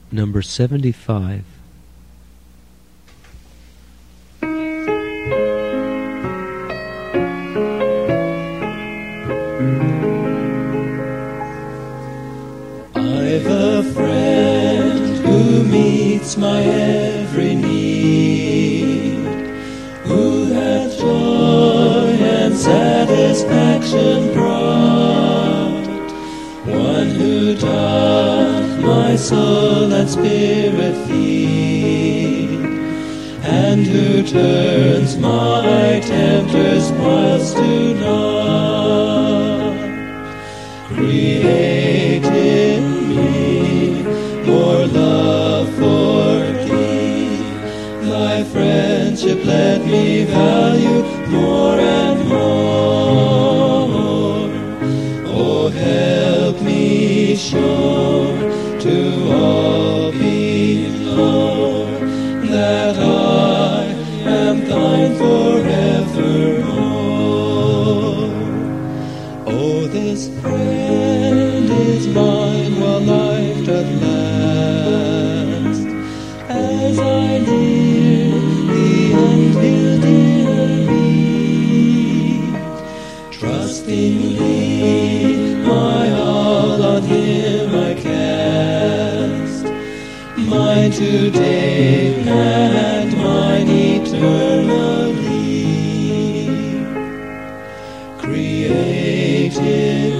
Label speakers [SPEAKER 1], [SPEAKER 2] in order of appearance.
[SPEAKER 1] Number 75.
[SPEAKER 2] I've a friend who meets my every need, who hath joy and satisfaction brought, one who doth my soul and spirit feed, and who turns my tempter's wiles to naught. Create in me more love for thee, thy friendship let me value more and more. Oh, help me show to all below that I am thine forevermore. Oh, this friend is mine while life doth last, as I near thee and he'll near me. Trustingly my all on him I cast, mine today and mine eternally. Create in